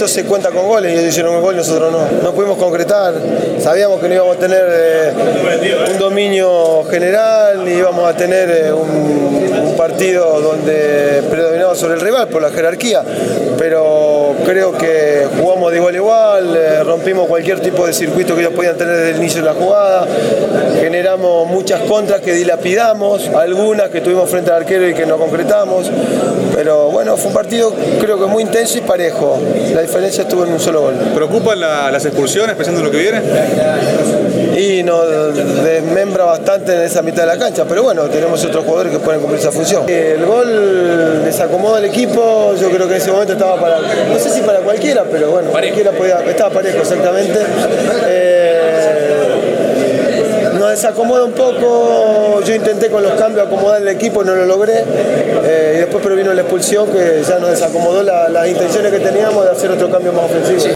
esto se cuenta con goles y ellos hicieron un gol y nosotros no pudimos concretar. Sabíamos que no íbamos a tener un dominio general, ni íbamos a tener un partido donde predominaba sobre el rival por la jerarquía, pero creo que jugamos de igual a igual, rompimos cualquier tipo de circuito que ellos podían tener desde el inicio de la jugada, generamos muchas contras que dilapidamos, algunas que tuvimos frente al arquero y que no concretamos, pero bueno, fue un partido creo que muy intenso y parejo. La diferencia estuvo en un solo gol. ¿Preocupan las expulsiones pensando en lo que viene? Y nos desmembra bastante en esa mitad de la cancha, pero bueno, tenemos otros jugadores que pueden cumplir esa función. El gol desacomoda al equipo, yo creo que en ese momento estaba para, no sé si para cualquiera, pero bueno, cualquiera estaba parejo exactamente. Nos desacomoda un poco, yo intenté con los cambios acomodar el equipo y no lo logré, y después vino la expulsión que ya nos desacomodó las intenciones que teníamos de hacer otro cambio más ofensivo.